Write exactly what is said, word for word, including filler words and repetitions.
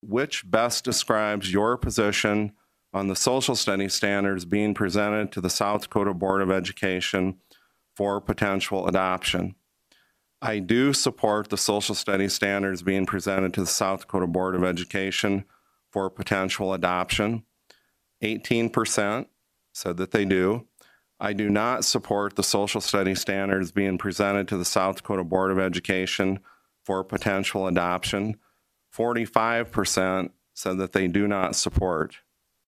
which best describes your position on the social study standards being presented to the South Dakota Board of Education for potential adoption? I do support the social study standards being presented to the South Dakota Board of Education for potential adoption. eighteen percent said that they do. I do not support the social study standards being presented to the South Dakota Board of Education for potential adoption. forty-five percent said that they do not support.